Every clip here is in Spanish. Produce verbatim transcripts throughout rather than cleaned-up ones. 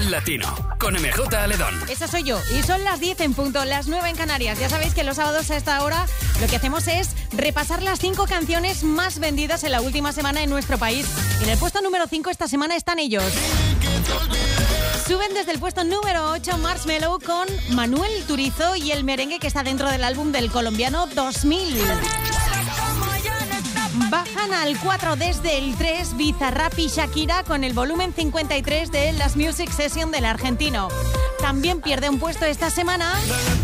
Dial Latino, con M J Aledón. Esa soy yo, y son las diez en punto, las nueve en Canarias. Ya sabéis que los sábados a esta hora lo que hacemos es repasar las cinco canciones más vendidas en la última semana en nuestro país. Y en el puesto número cinco esta semana están ellos. Suben desde el puesto número ocho Marshmello con Manuel Turizo y el merengue que está dentro del álbum del colombiano dos mil. Bajan al cuatro desde el tres Bizarrap y Shakira con el volumen cincuenta y tres de Las Music Session del argentino. También pierde un puesto esta semana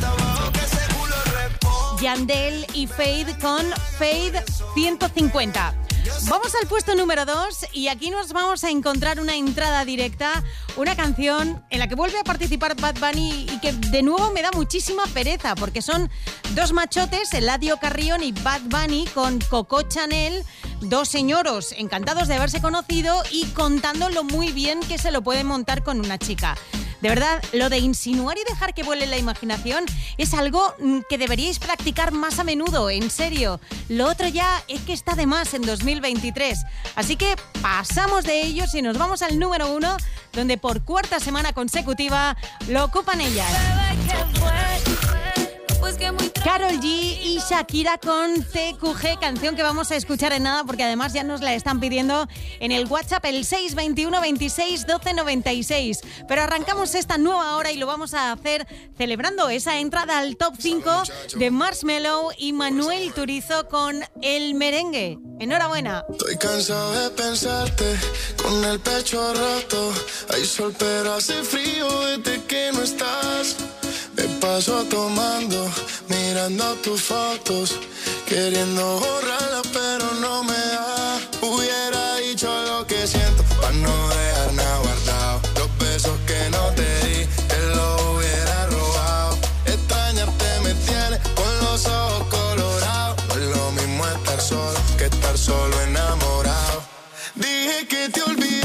Yandel y Fade con Fade ciento cincuenta. Vamos al puesto número dos y aquí nos vamos a encontrar una entrada directa, una canción en la que vuelve a participar Bad Bunny y que de nuevo me da muchísima pereza porque son dos machotes, Eladio Carrión y Bad Bunny con Coco Chanel, dos señoros encantados de haberse conocido y contando lo muy bien que se lo pueden montar con una chica. De verdad, lo de insinuar y dejar que vuele la imaginación es algo que deberíais practicar más a menudo, en serio. Lo otro ya es que está de más en dos mil veintitrés. Así que pasamos de ellos y nos vamos al número uno, donde por cuarta semana consecutiva lo ocupan ellas. Karol G y Shakira con C Q G, canción que vamos a escuchar en nada porque además ya nos la están pidiendo en el WhatsApp el seis veintiuno veintiséis doce noventa y seis. Pero arrancamos esta nueva hora y lo vamos a hacer celebrando esa entrada al top cinco de Marshmello y Manuel Turizo con El Merengue. Enhorabuena. Estoy cansado de pensarte con el pecho roto. Hay sol pero hace frío desde que no estás. Me paso tomando, mirando tus fotos, queriendo borrarlas pero no me da. Hubiera dicho lo que siento para no dejar nada guardado. Los besos que no te di, te los hubiera robado. Extrañarte me tiene con los ojos colorados. No es lo mismo estar solo que estar solo enamorado. Dije que te olvidé,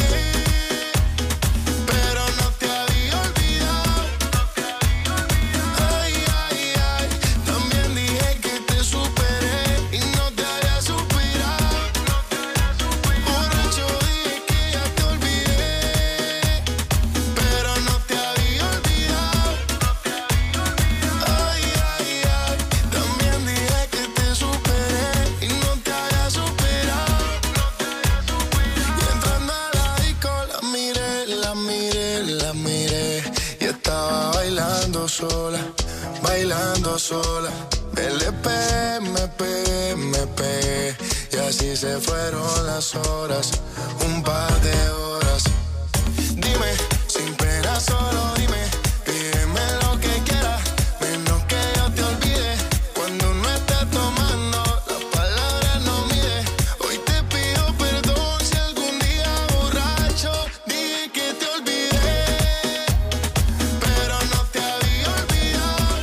sola, bailando sola. L P, me pegué, me pegué. Y así se fueron las horas, un par de horas. Dime, sin pena solo dime, pídeme lo que quieras, menos que yo te olvide. Cuando no estés tomando, las palabras no mide. Hoy te pido perdón si algún día borracho dije que te olvidé, pero no te había olvidado.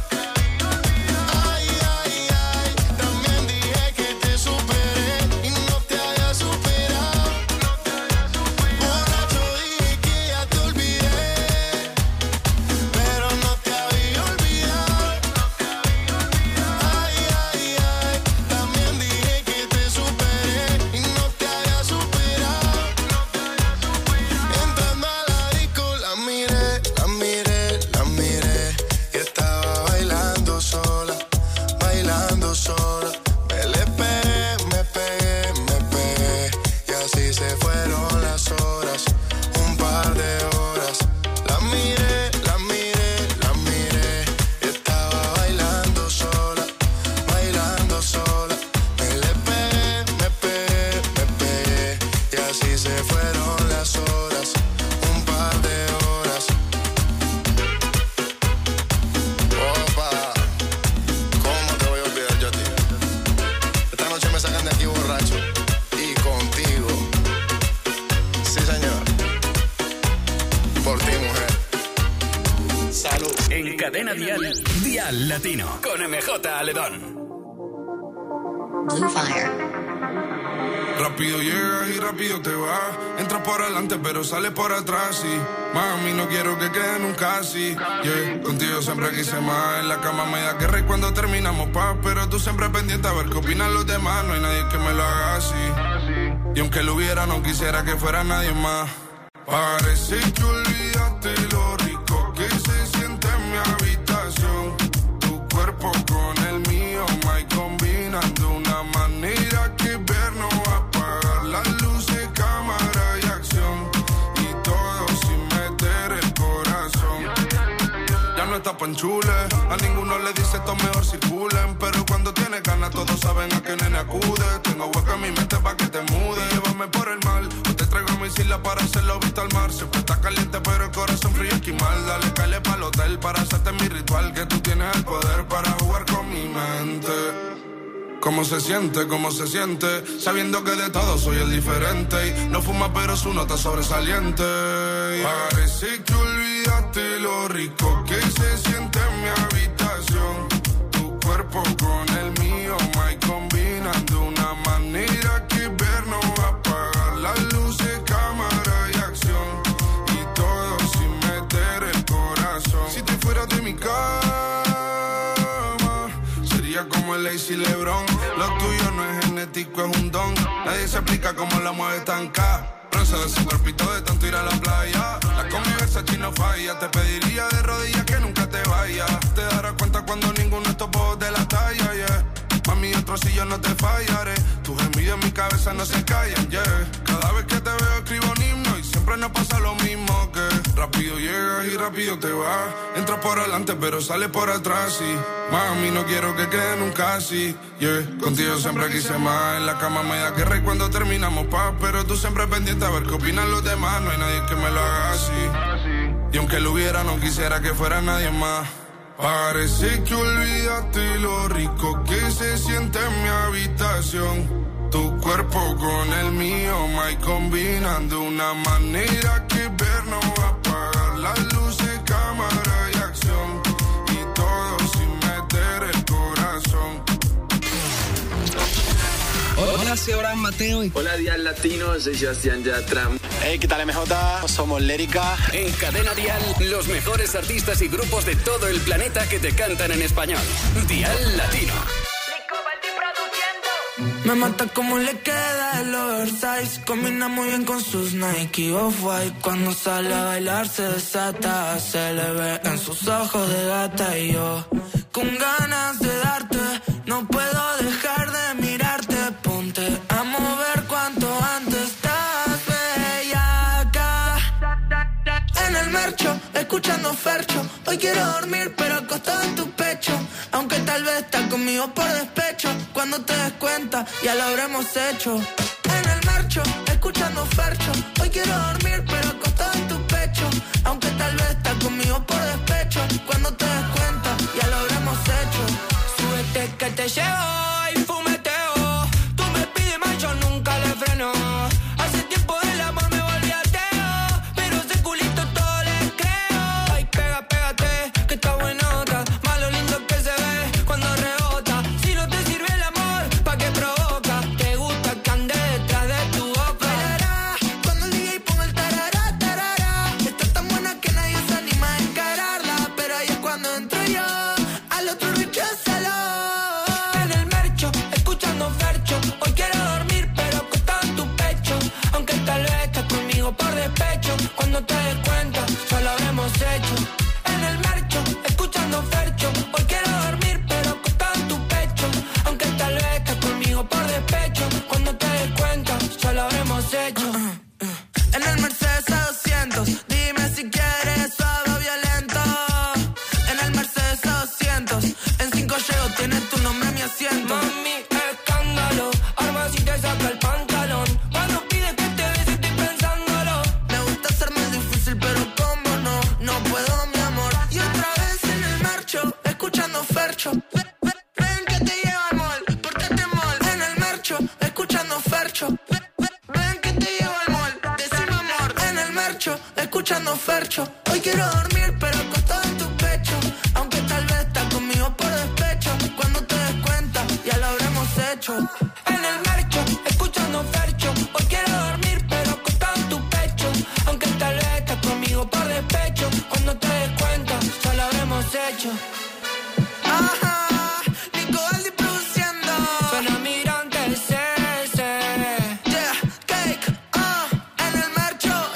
Ay, ay, ay, también dije que te superé y no te había superado. Borracho dije que ya te olvidé, pero no te había olvidado. Ay, ay, ay, también dije que te superé y no te había superado. Entrando a la disco la miré, la miré, la miré y estaba bailando sola, bailando sola. Me le pegué, me pegué, me pegué y así se fueron las horas, un par de horas. La miré, la miré, la miré y estaba bailando sola, bailando sola. Me le pegué, me pegué, me pegué y así se fueron las horas, un par de horas. Opa, ¿cómo te voy a olvidar yo a ti? Esta noche me sacan de aquí borracho y contigo. Sí, señor. Por ti, mujer. Salud. En Cadena Dial, Dial Latino, con M J Aledón. On fire. Rápido llegas y rápido te vas. Entras por adelante pero sales por atrás y mami, no quiero que quede nunca así. Yeah. Contigo siempre quise más. En la cama me da guerra y cuando terminamos paz. Pero tú siempre pendiente a ver qué opinan los demás. No hay nadie que me lo haga así. Y aunque lo hubiera, no quisiera que fuera nadie más. Parece que olvidaste lo rico que se siente en mi habitación. Tu cuerpo con el mío, my, combinando de una manera que ver no va a apagar las luces, cámara y acción. Y todo sin meter el corazón. Ya no está panchule, a ninguno le dice esto mejor circulen. Pero cuando tienes ganas todos saben a qué nene acude. Tengo hueco en mi mente pa' que te mude. Llévame por el mal, yo te traigo a mi isla para hacerlo visto al mar. Siempre está caliente pero el corazón frío esquimal. Dale, cale pa'l hotel para hacerte mi ritual. Que tú tienes el poder para jugar con mi mente. ¿Cómo se siente? ¿Cómo se siente? Sabiendo que de todo soy el diferente. Y no fuma pero su nota sobresaliente. Parece que olvidaste lo rico que se siente en mi habitación. Tu cuerpo con el mío, my, combinando de una manera que ver no va a apagar las luces, cámara y acción. Y todo sin meter el corazón. Si te fueras de mi cama, sería como el Lazy LeBron. Lo tuyo no es genético, es un don. Nadie se explica cómo la mueve tan ca. Bronce de su cuerpito de tanto ir a la playa. La convivencia chino falla. Te pediría de rodillas que nunca te vayas. Te darás cuenta cuando ninguno de estos bobos de la talla, yeah. Mami, otro si yo no te fallaré. Tus gemidos en mi cabeza no se callan, yeah. Cada vez que te veo escribo un himno y siempre nos pasa lo mismo que rápido llegas y rápido te vas. Entras por adelante pero sales por atrás y mami, no quiero que quede nunca así, yeah. Contigo siempre quise más. En la cama me da guerra y cuando terminamos paz. Pero tú siempre pendiente a ver qué opinan los demás. No hay nadie que me lo haga así. Y aunque lo hubiera no quisiera que fuera nadie más. Parece que olvidaste lo rico que se siente en mi habitación. Tu cuerpo con el mío, my, combinando de una manera que ver no va a apagar las luces, cámara y acción. Y todo sin meter el corazón. Hola, soy Abraham Mateo. Y... Hola, Dial Latino, soy Sebastián Yatra. Hey, ¿qué tal, M J? Somos Lérica. En Cadena Dial, los mejores artistas y grupos de todo el planeta que te cantan en español. Dial Latino. Me mata como le queda el oversize. Combina muy bien con sus Nike Off-White. Cuando sale a bailar se desata. Se le ve en sus ojos de gata. Y yo con ganas de darte. No puedo dejar de mirarte. Ponte a mover cuanto antes. Estás bellaca. En el mercho, escuchando Fercho. Hoy quiero dormir pero acostado en tu pecho. Aunque tal vez estás conmigo por despecho. Cuando te des cuenta, ya lo habremos hecho. En el marcho, escuchando Fercho. Hoy quiero dormir, pero acostado en tu pecho. Aunque tal vez estás conmigo por despecho. Cuando te des cuenta, ya lo habremos hecho. Súbete que te llevo y fumeteo. Tú me pides más, yo nunca le freno. Hace tiempo del amor me volví ateo. Pero ese culito todo le creo. Ay, pega, pégate, que está buenota. Más lo lindo que se ve cuando rebota. Si no te sirve el amor, ¿pa' qué provoca? Te gusta que ande detrás de tu boca. Tarará, cuando el D J ponga el tarará, tarará. Está tan buena que nadie se anima a encararla. Pero ahí es cuando entro yo, al otro recházalo. En el mercho, escuchando Fercho. Hoy quiero dormir, pero acostado en tu pecho. Aunque tal vez estás conmigo por despecho. Cuando te des cuenta, ya lo habremos hecho. En el mercho, escuchando Fercho. Hoy quiero dormir, pero acostado en tu pecho. Aunque tal vez estás conmigo por despecho. Cuando te des cuenta, ya lo habremos hecho. En el Mercedes A doscientos, dime si quieres suave o violento. En el Mercedes A doscientos, en cinco llego, tienes tu nombre en mi asiento. Mami, escándalo, arma si te saca el pantalón. Cuando pides que te bese estoy pensándolo. Me gusta hacerme el difícil, pero como no, no puedo, mi amor. Y otra vez en el marcho, escuchando Fercho. Ven, ven, ven que te llevo al mall, pórtate mall. En el marcho, escuchando Fercho. Ven, ven, ven que te llevo al mall, decime amor. En el marcho, escuchando Fercho. Hoy quiero dormir, pero acostado en tu pecho. Aunque tal vez estás conmigo por despecho. Cuando te des cuenta, ya lo habremos hecho. En el marcho, escuchando Fercho. Hoy quiero dormir, pero acostado en tu pecho. Aunque tal vez estás conmigo por despecho. Cuando te des cuenta, ya lo habremos hecho. Ajá, Nico Valdi produciendo. Suena migrante, C C. Yeah, cake, ah, en el marcho, escuchando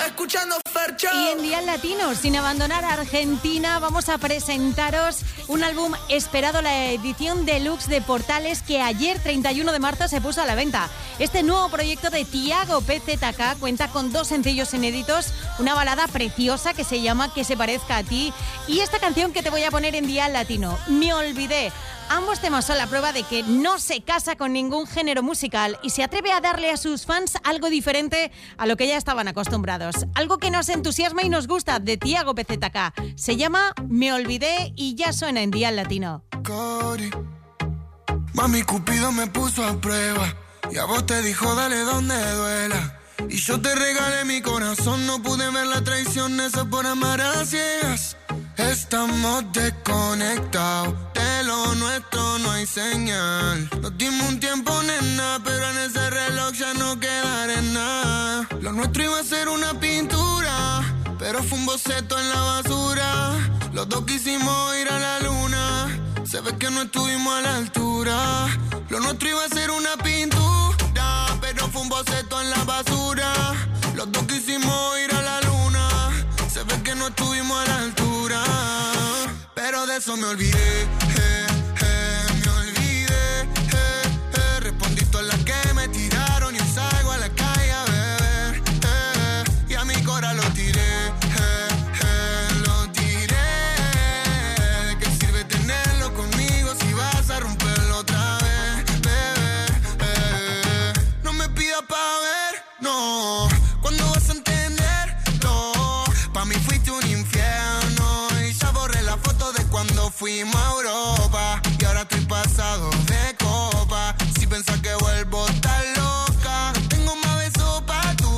escuchando Fercho. Y en Dial Latino, sin abandonar a Argentina, vamos a presentaros un álbum esperado, la edición deluxe de Portales, que ayer, treinta y uno de marzo, se puso a la venta. Este nuevo proyecto de Tiago P Z K cuenta con dos sencillos inéditos, una balada preciosa que se llama Que se parezca a ti y esta canción que te voy a poner en Dial Latino, Me olvidé. Ambos temas son la prueba de que no se casa con ningún género musical y se atreve a darle a sus fans algo diferente a lo que ya estaban acostumbrados. Algo que nos entusiasma y nos gusta de Tiago P Z K. Se llama Me olvidé y ya suena en Dial Latino. Cori, mami Cupido me puso a prueba y a vos te dijo dale donde duela. Y yo te regalé mi corazón, no pude ver la traición, eso por amar a ciegas. Estamos desconectados, de lo nuestro no hay señal. Nos dimos un tiempo, nena, pero en ese reloj ya no quedará nada. Lo nuestro iba a ser una pintura, pero fue un boceto en la basura. Los dos quisimos ir a la luna, se ve que no estuvimos a la altura. Lo nuestro iba a ser una pintura, pero fue un boceto en la basura. Los dos quisimos ir a la luna, se ve que no estuvimos a la altura. Pero de eso me olvidé, eh, eh, me olvidé, eh, eh. Respondí todas las que me tiraron y hoy salgo a la calle a beber, eh, y a mi cora lo tiré, eh, eh, lo tiré. ¿De qué sirve tenerlo conmigo si vas a romperlo otra vez, bebé? Eh, no me pidas pa' ver, no. ¿Cuándo vas a entender? No. Pa' mí fuiste un infierno y ya borré la foto de cuando fuimos a Europa. Y ahora estoy pasado de copa. Si pensás que vuelvo, estás loca. No tengo más besos pa' tu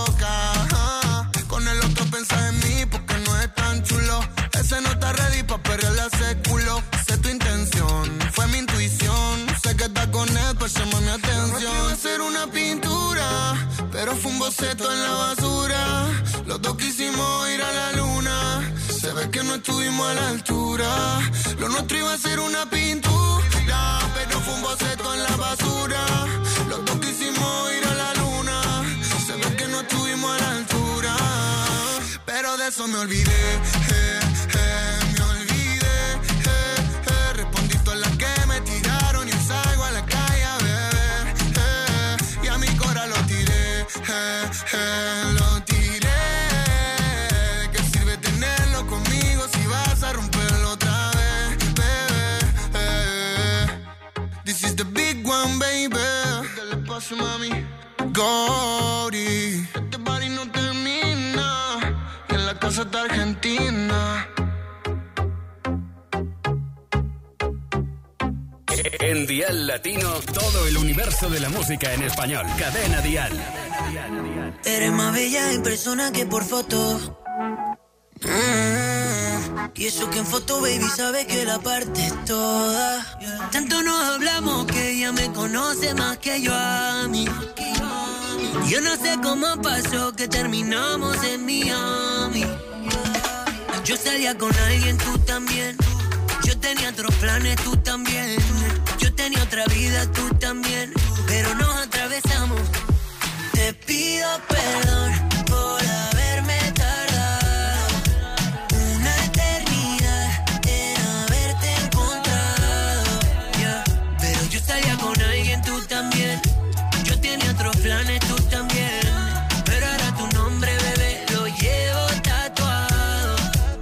boca. Con el otro pensás en mí porque no es tan chulo. Ese no está ready pa' perrearle a ese culo. Sé tu intención, fue mi intuición. Sé que estás con él, pues llama mi atención. No iba a ser una pintura, pero fue un boceto en la basura. Los dos quisimos ir a la luna, se ve que no estuvimos a la altura. Lo nuestro iba a ser una pintura, pero fue un boceto en la basura. Los dos quisimos ir a la luna, se ve que no estuvimos a la altura. Pero de eso me olvidé, eh, eh, me olvidé, eh, eh. Respondí todas las que me tiraron y hoy salgo a la calle a beber, eh, y a mi cora lo tiré, eh, eh, lo tiré. This is the big one, baby. ¿Qué le pasa, mami? Gori. Este party no termina. Y en la casa está Argentina. En Dial Latino, todo el universo de la música en español. Cadena Dial. Eres más bella en persona que por foto. Mm, y eso que en foto, baby, sabe que la parte es toda. Tanto nos hablamos que ella me conoce más que yo a mí. Yo no sé cómo pasó que terminamos en Miami. Yo salía con alguien, tú también. Yo tenía otros planes, tú también. Yo tenía otra vida, tú también. Pero nos atravesamos. Te pido perdón por haberme tardado una eternidad en haberte encontrado, yeah. Pero yo salía con alguien, tú también. Yo tenía otros planes, tú también. Pero ahora tu nombre, bebé, lo llevo tatuado.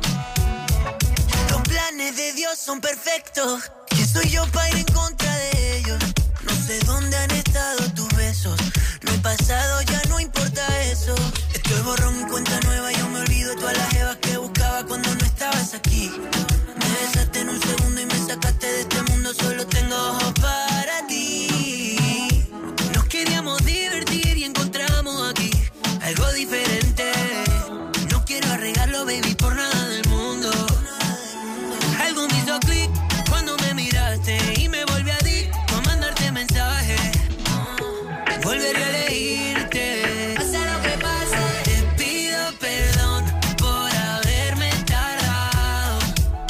Los planes de Dios son perfectos. ¿Quién soy yo para ir en contra de ellos? No sé dónde han estado tus besos. No he pasado, ya no importa eso. Estoy borrón y cuenta nueva. Yo me olvido de todas las jevas que buscaba cuando no estabas aquí. Me besaste en un segundo y me sacaste de este mundo. Solo tengo ojos para ti. Nos queríamos divertir y encontramos aquí algo diferente. No quiero arreglarlo, baby, por nada del mundo. Algo me hizo clic cuando me miraste y me volví adicto a mandarte mensajes. Volveré a elegirte. Pasa lo que pase. Te pido perdón por haberme tardado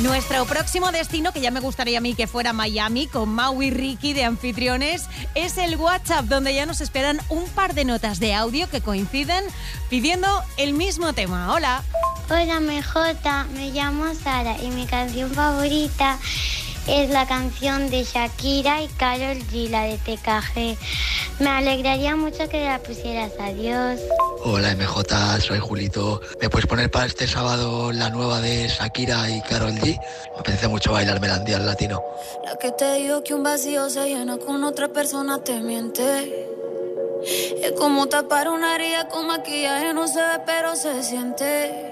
Nuestro próximo destino, que ya me gustaría a mí que fuera Miami, con Mau y Ricky de anfitriones, es el WhatsApp, donde ya nos esperan un par de notas de audio que coinciden pidiendo el mismo tema. Hola. Hola, M J, me llamo Sara y mi canción favorita es la canción de Shakira y Karol G, la de T K G. Me alegraría mucho que la pusieras. Adiós. Hola M J, soy Julito. ¿Me puedes poner para este sábado la nueva de Shakira y Karol G? Me apetece mucho bailar melodía al latino. La que te digo que un vacío se llena con otra persona te miente. Es como tapar una herida con maquillaje, no se ve pero se siente.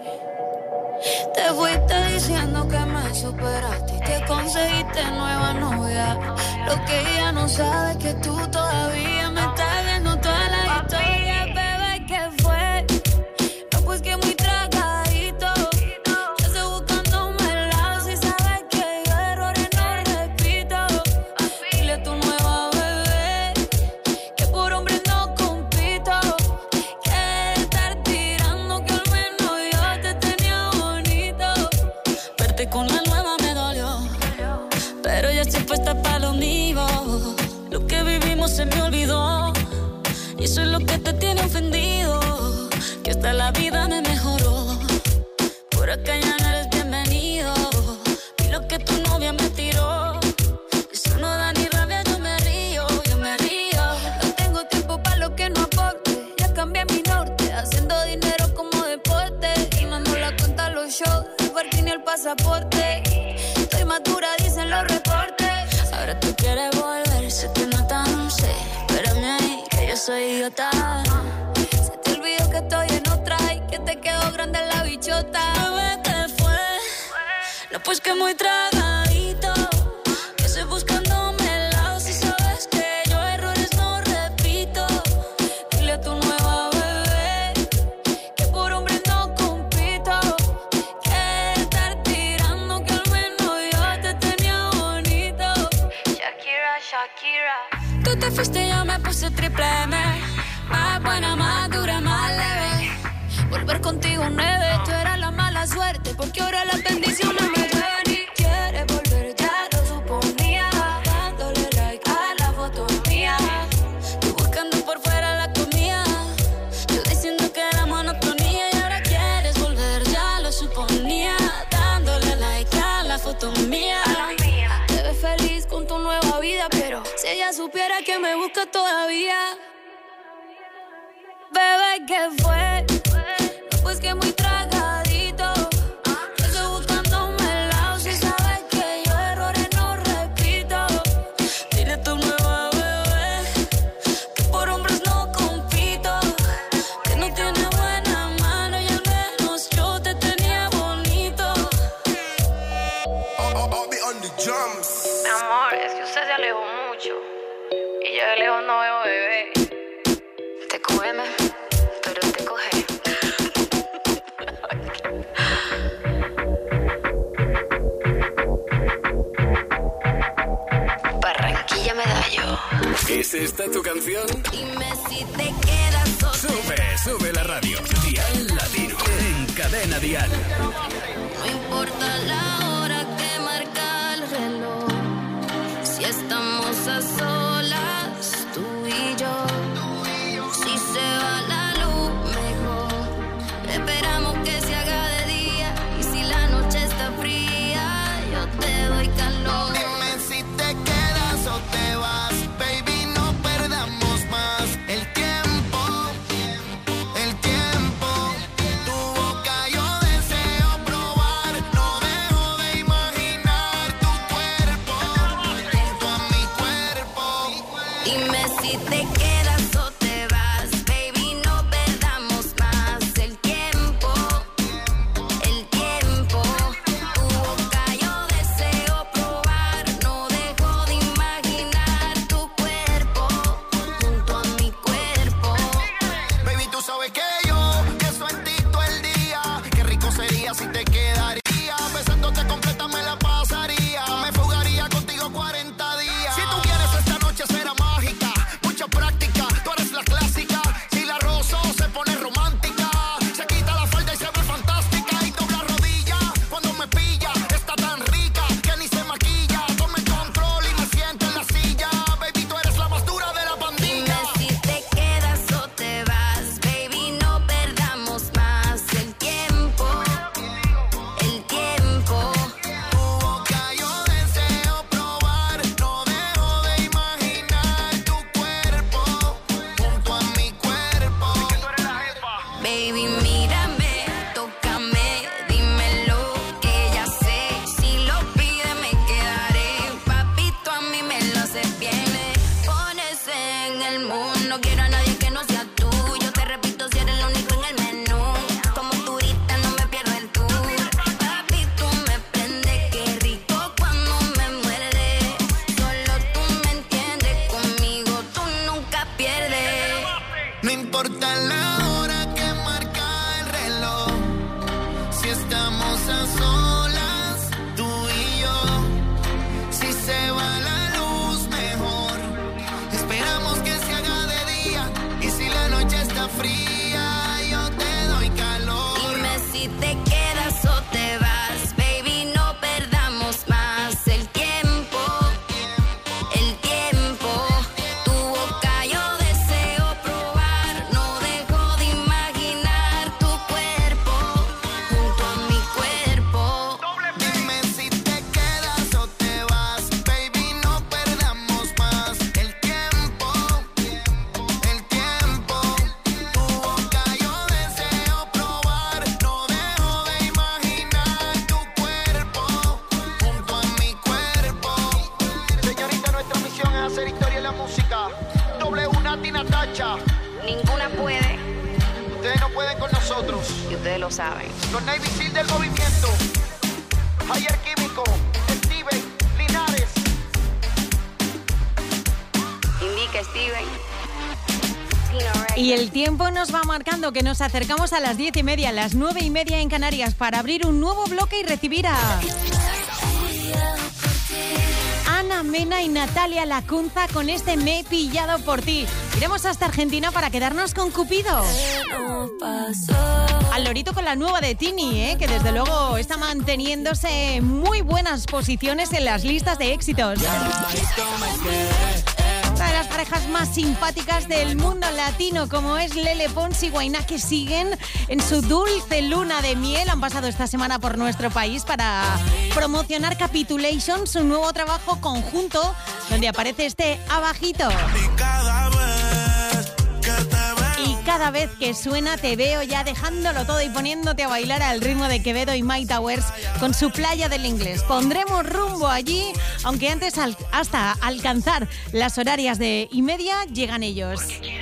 Te fuiste diciendo que me superaste y que conseguiste nueva novia. Lo que ella no sabe es que tú todavía me estás viendo toda la historia. Bebé, ¿qué fue? No, pues que muy tragadito. Yo estoy buscándome el lado. Si sabes que yo errores no repito. Dile a tu nueva bebé que por hombre no compito. Que estar tirando que al menos yo te tenía bonito. Verte con la nueva me dolió, pero ya estoy puesta para lo mío. Lo que vivimos se me olvidó y eso es lo que te tiene ofendido. Que hasta la vida me mejoró. Por acá ya no eres bienvenido. Y lo que tu novia me tiró, eso no da ni rabia, yo me río, yo me río. No tengo tiempo para lo que no aporte. Ya cambié mi norte, haciendo dinero como deporte. Y no nos la cuenta los shows, el parking y el pasaporte. Estoy madura, dicen los reportes. Ahora tú quieres volver, se te nota, no sé. Espérame ahí, que yo soy idiota. Se te olvidó que estoy en otra y que te quedó grande la bichota. Bebé, ¿qué fue? No, pues que muy tragadito. Que estoy buscándome el lado. Si sabes que yo errores no repito. Dile a tu nueva bebé que por hombre no compito. Que estar tirando que al menos yo te tenía bonito. Shakira, Shakira. Tú te fuiste y yo me puse triple M. Más buena, más dura, más leve. Volver contigo nueve. Tú eras la mala suerte porque ahora las bendiciones me llueven. Y quieres volver, ya lo suponía. Dándole like a la foto mía. Tú buscando por fuera la comida. Yo diciendo que era monotonía. Y ahora quieres volver, ya lo suponía. Dándole like a la foto mía. Te ves feliz con tu nueva vida, pero si ella supiera que me busca todavía. Bebé, ¿qué fue? No, pues que muy tragadito. Yo estoy buscándome el lado. Si sabes que yo errores no repito. Dile a tu nueva bebé que por hombres no compito. Que no tiene buena mano y al menos yo te tenía bonito. Mi amor, es que usted se alejó mucho y yo de lejos no veo bebé. Te cógeme, pero te coge. Barranquilla Medallo. ¿Es esta tu canción? Dime si te quedas soltera. Sube, sube la radio. Dial Latino en Cadena Dial. No importa la hora que marca el reloj. Si estamos a solas, tú y yo. Si se va la luz, mejor esperamos que se haga de día. Y si la noche está fría, yo te doy calor. Dime si te quedas o te vas, baby, no perdamos más el tiempo, el tiempo. Tu boca yo deseo probar. estamos a solas, tú y yo. Si se va la luz, mejor. Esperamos que se haga de día. Y si la noche está fría, yo te doy calor. Dime si te quedas o te vas, baby, no perdamos más el tiempo. El tiempo. Tu boca yo deseo probar. No dejo de imaginar tu cuerpo junto a mi cuerpo. Dime si te quedas o te vas, baby, no perdamos más el tiempo. El tiempo. Tu boca yo deseo probar. No dejo de imaginar tu cuerpo junto a mi cuerpo. Señorita, nuestra misión es hacer historia en la música. Doble una Tina Tacha. Ninguna puede, Ustedes no pueden con nosotros. y ustedes lo saben. Los Navy Seal del movimiento. Javier Químico, Steven, Linares. Indica, Steven. Y el tiempo nos va marcando que nos acercamos a las diez y media, las nueve y media en Canarias, para abrir un nuevo bloque y recibir a Ana Mena y Natalia Lacunza con este Me he pillado por ti. Iremos hasta Argentina para quedarnos con Cupido. Al lorito con la nueva de Tini, ¿eh? Que desde luego está manteniéndose en muy buenas posiciones en las listas de éxitos. Una de las parejas más simpáticas del mundo latino, como es Lele Pons y Guainá, que siguen en su dulce luna de miel. Han pasado esta semana por nuestro país para promocionar Capitulation, su nuevo trabajo conjunto, donde aparece este abajito. Y cada vez que suena te veo ya dejándolo todo y poniéndote a bailar al ritmo de Quevedo y My Towers con su Playa del Inglés. Pondremos rumbo allí, aunque antes al- hasta alcanzar las horarias de y media llegan ellos.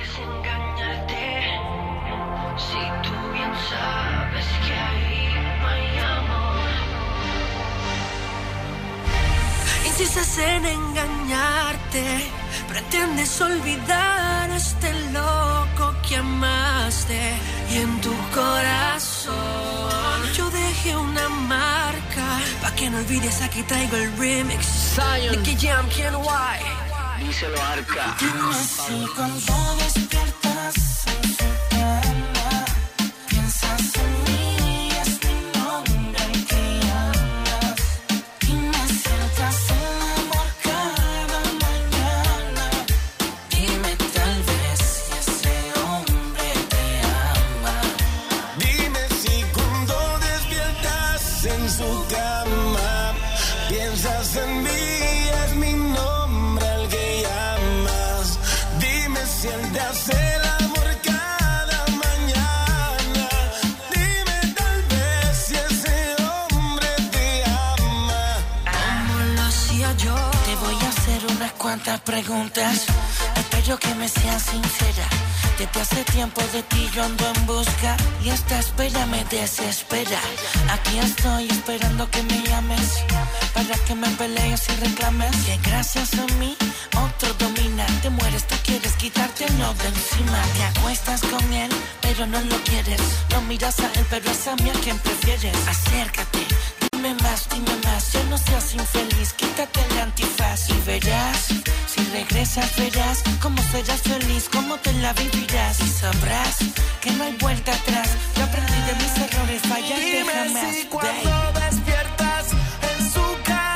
Insistes en engañarte, pretendes olvidar a este loco que amaste. Y en tu corazón yo dejé una marca, pa' que no olvides, aquí traigo el remix. Nicky Jam, Ken White. Díselo, Arca. Dime si cuando despiertas en su cama piensas en mí, es mi nombre el que llamas. Dime si te hace el amor cada mañana. Dime tal vez si ese hombre te ama. Dime si cuando despiertas en su cama piensas en mí, es mi nombre el que llamas. Dime si él te hace el amor cada mañana. Dime tal vez si ese hombre te ama. Como lo hacía yo, Te voy a hacer unas cuantas preguntas. Espero que me seas sincera. Desde hace tiempo de ti yo ando en busca, y esta espera me desespera. Aquí estoy esperando que me llames, para que me pelees y reclames que gracias a mí otro domina. Te mueres, tú quieres quitártelo de encima. Te acuestas con él, pero no lo quieres. No miras a él, pero es a mí a quien prefieres. Acércate, dime más, dime más. Ya no seas infeliz, quítate el antifaz y verás. Si regresas verás cómo serás feliz, cómo te la vivirás. Y sabrás que no hay vuelta atrás. Yo aprendí de mis errores, fallarte jamás. Si cuando despiertas en su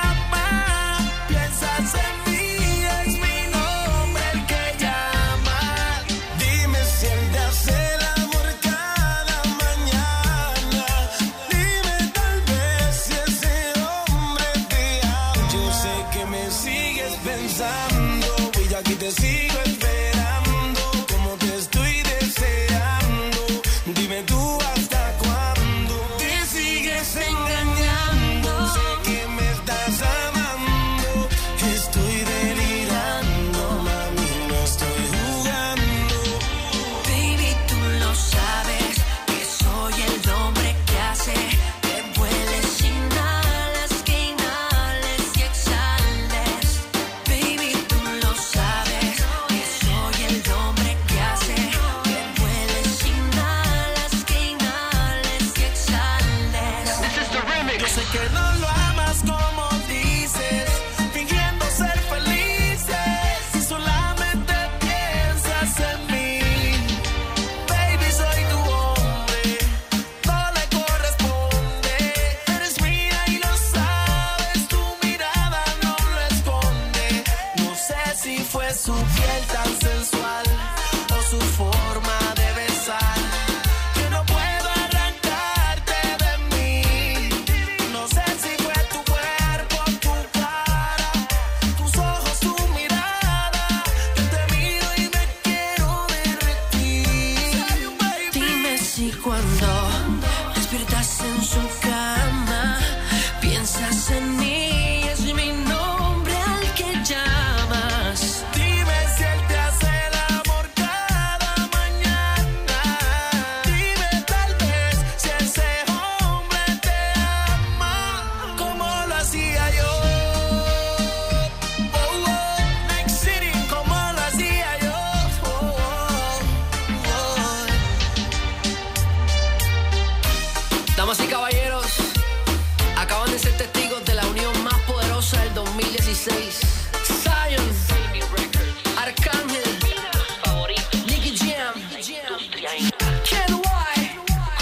cama piensas en mí, es mi nombre el que llama. Dime si él te hace el amor cada mañana. Dime tal vez si ese hombre te ama. Yo sé que me sigues pensando y yo aquí te sigo esperando, como te estoy deseando. Dime tú hasta cuándo te sigues engañando. Sé que no lo amas como dices, fingiendo ser felices, si solamente piensas en mí. Baby, soy tu hombre, no le corresponde. Eres mía y lo sabes, tu mirada no lo esconde. No sé si fue su piel tan sensual o su forma de besar, que no puedo arrancarte de mí. No sé si fue tu cuerpo, tu cara, tus ojos, tu mirada, que te miro y me quiero derretir. Dime si cuando despiertas en su cama piensas en mí, es mi nombre al que llamas. Dime si él te hace el amor cada mañana. Dime tal vez si ese hombre te ama como lo hacía yo. Oh, oh, Next City, como lo hacía yo. Oh, oh, oh. Damas y caballeros, acaban de ser testigos de la unión más poderosa del dos mil dieciséis. Zion, Arcángel, Nicky Jam, Ken White,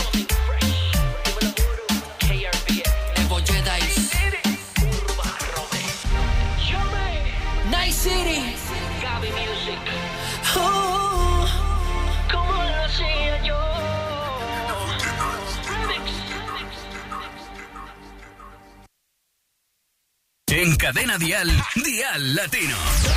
Evo Jedis, Night City, oh, como lo hacía yo. En Cadena Dial, Dial Latino.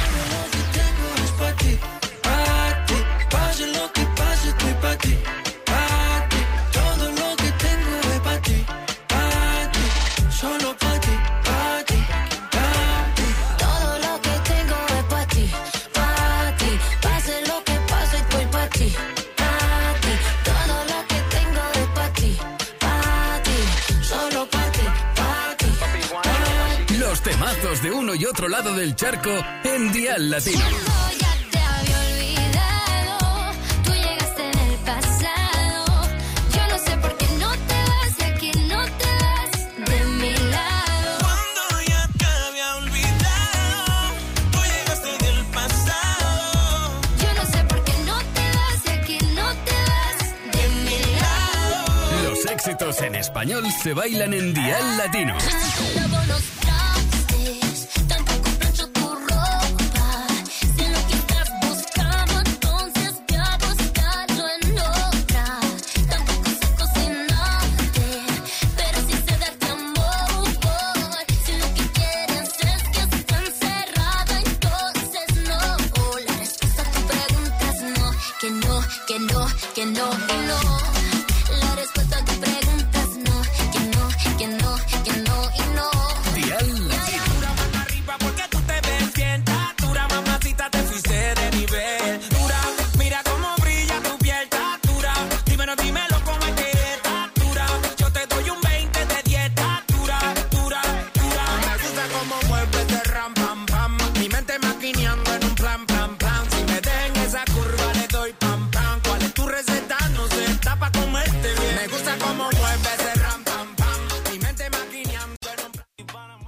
Pa' ti, pa' ti, pase lo que pase, estoy pa' ti, pa' ti. Todo lo que tengo es pa' ti, pa' ti. Solo pa' ti, pa' ti, pa' ti. Todo lo que tengo es pa' ti, pa' ti. Pase lo que pase, estoy pa' ti, pa' ti. Todo lo que tengo es pa' ti, pa' ti. Solo pa' ti, pa' ti, pa' ti. Los temazos de uno y otro lado del charco en Dial Latino. Cuando ya te había olvidado, tú llegaste en el pasado. Yo no sé por qué no te vas y aquí no te vas de mi lado. Cuando ya te había olvidado, tú llegaste del pasado. Yo no sé por qué no te vas y aquí no te vas de mi lado. Los éxitos en español se bailan en Dial Latino. Lavo los trastes, tampoco plancho tu ropa. Sé lo que estás buscando, entonces ve a buscarlo en otra. Tampoco sé cocinarte, pero sí sé darte amor. Si lo que quieres es que esté encerrada, entonces no. La respuesta a tu pregunta es no, que no, que no, que no, que no. La respuesta a tu pregunta es no, que no, que no, que no y no. Dial Latino. Dura más arriba porque tú te ves bien. Tatura, mamacita, te fuiste de nivel. Dura, mira cómo brilla tu piel. Tatura, dímelo, dímelo cómo es que es. Tatura, yo te doy un veinte de diez. Tatura, dura, dura. Me gusta cómo mueves ese ram, pam, pam. Mi mente maquineando en un plan, plan, plan. Si me dejan esa curva le doy pam, pam. ¿Cuál es tu receta? No sé, está pa' comerte bien. Me gusta cómo mueves ese ram, pam, pam. Mi mente maquineando en un plan.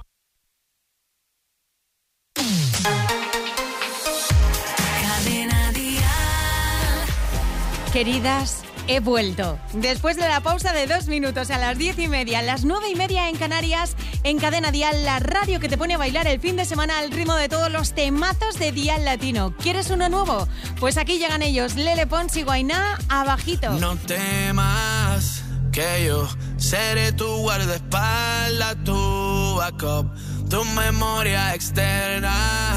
Cadena Dial. Queridas, he vuelto. Después de la pausa de dos minutos a las diez y media, las nueve y media en Canarias, en Cadena Dial, la radio que te pone a bailar el fin de semana al ritmo de todos los temazos de Dial Latino. ¿Quieres uno nuevo? Pues aquí llegan ellos, Lele Pons y Guainá, abajito. No temas que yo seré tu guardaespaldas, tu backup, tu memoria externa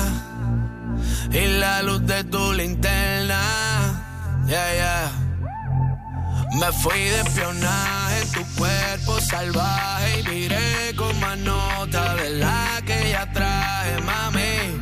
y la luz de tu linterna. Yeah, yeah. Me fui de espionaje, tu cuerpo salvaje y viré con más nota de la que ya traje, mami.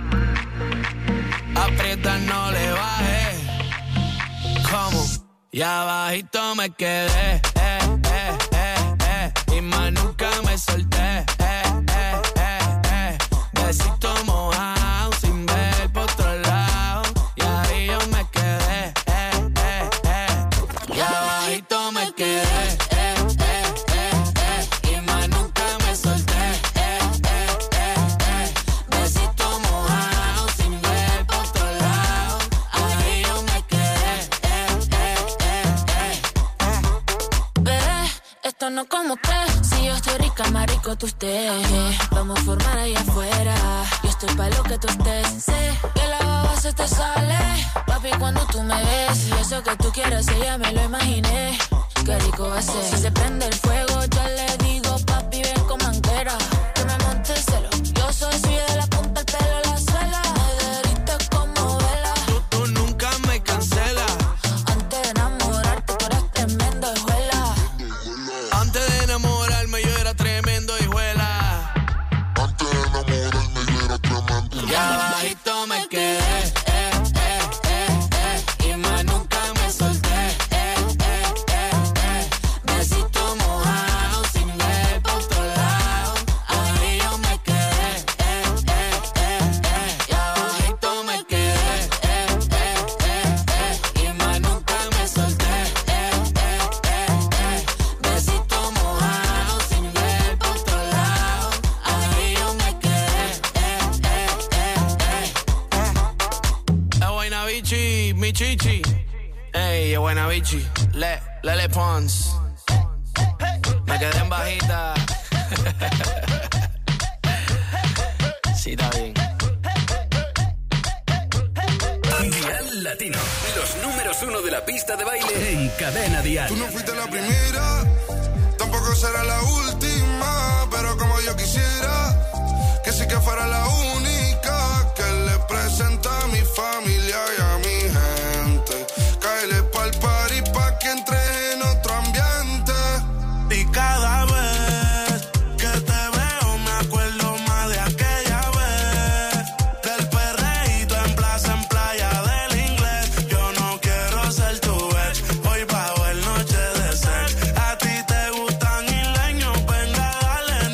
Aprieta, no le baje. Como y abajito me quedé, eh, eh, eh, eh, y más nunca me solté, eh, eh, eh, eh. Besito mojado sin ver por otro lado, y ahí yo me quedé, eh, eh, eh. Y abajito me quedé, eh, eh, eh, eh, y más nunca cama rico tú estés. Vamos a formar ahí afuera. Yo estoy pa' lo que tú estés. Sé que la baba se te sale, papi, cuando tú me ves. Y eso que tú quieras, ya me lo imaginé. Qué rico va a ser. Si se prende el fuego, yo le digo, papi, ven con manguera. Que me monte el celo. Yo soy suya de la punta al pelo, la suela. Me derrites como vela. Tú, tú nunca me cancelas. Antes de enamorarte, tú eras tremendo hijuela. Antes de enamorarme, yo era tremendo hijuela. Antes de enamorarme yo era tremendo. Y abajito me quedé, eh, eh, eh, eh. Y más nunca me solté, eh, eh, eh, eh. Besito mojado, sin ver pa' otro lado. Ahí yo me quedé, eh, eh, eh, eh. Y abajito me quedé, eh, eh, eh, eh. Y más nunca me solté, eh, eh, eh, eh. Besito mojado, sin ver pa' otro lado. Ahí yo me quedé, eh, eh, eh, eh. Eh, Guaynabichi, mi chichi. Ey, Guaynabichi, le, Lele Pons. Me quedé en bajita. Sí, está bien. Dial Latino, los números uno de la pista de baile en Cadena Dial. Tú no fuiste la primera, tampoco será la última, pero como yo quisiera, que sí que fuera la única, que le presenta a mi familia y a mi gente. Cáele pa'l party pa' que entre en otro ambiente. Y cada vez que te veo me acuerdo más de aquella vez. Del perreíto en plaza, en playa del inglés. Yo no quiero ser tu ex, hoy va a haber noche de sex. A ti te gustan isleños, venga dale,